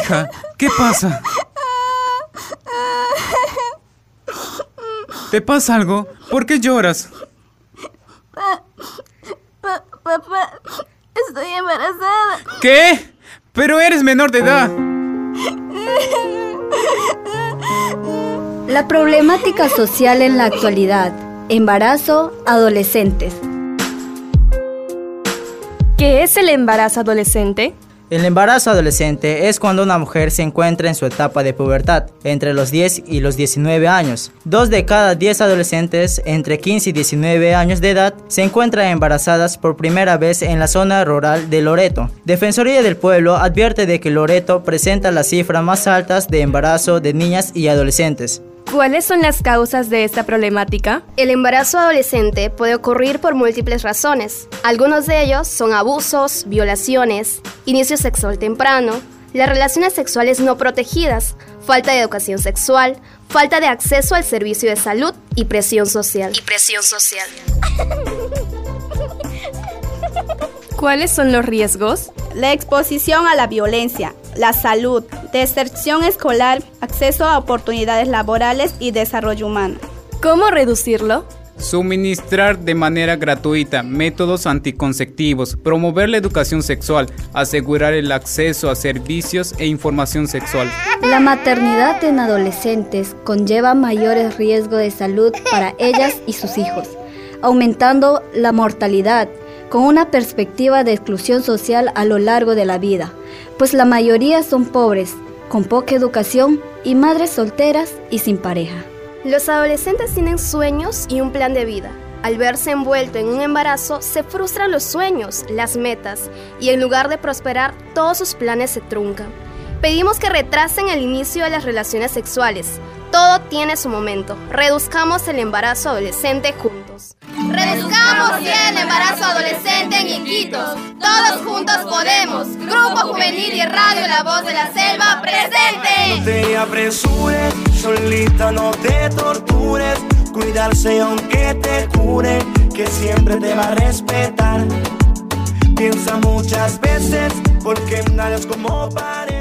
Hija, ¿qué pasa? ¿Te pasa algo? ¿Por qué lloras? Papá, estoy embarazada. ¿Qué? Pero eres menor de edad. La problemática social en la actualidad. Embarazo, adolescentes. ¿Qué es el embarazo adolescente? El embarazo adolescente es cuando una mujer se encuentra en su etapa de pubertad, entre los 10 y los 19 años. 2 de cada 10 adolescentes entre 15 y 19 años de edad se encuentran embarazadas por primera vez en la zona rural de Loreto. Defensoría del Pueblo advierte de que Loreto presenta las cifras más altas de embarazo de niñas y adolescentes. ¿Cuáles son las causas de esta problemática? El embarazo adolescente puede ocurrir por múltiples razones. Algunos de ellos son abusos, violaciones, inicio sexual temprano, las relaciones sexuales no protegidas, falta de educación sexual, falta de acceso al servicio de salud y presión social. ¿Cuáles son los riesgos? La exposición a la violencia, la salud, deserción escolar, acceso a oportunidades laborales y desarrollo humano. ¿Cómo reducirlo? Suministrar de manera gratuita métodos anticonceptivos, promover la educación sexual, asegurar el acceso a servicios e información sexual. La maternidad en adolescentes conlleva mayores riesgos de salud para ellas y sus hijos, aumentando la mortalidad, con una perspectiva de exclusión social a lo largo de la vida, pues la mayoría son pobres, con poca educación y madres solteras y sin pareja. Los adolescentes tienen sueños y un plan de vida. Al verse envuelto en un embarazo, se frustran los sueños, las metas, y en lugar de prosperar, todos sus planes se truncan. Pedimos que retrasen el inicio de las relaciones sexuales. Todo tiene su momento. Reduzcamos el embarazo adolescente juntos. Reduzcamos ya el embarazo adolescente en Iquitos. Todos juntos podemos. Grupo Juvenil y Radio La Voz de la Selva, presente. No te apresures, solita no te tortures. Cuidarse aunque te cure, que siempre te va a respetar. Piensa muchas veces, porque nada es como parece.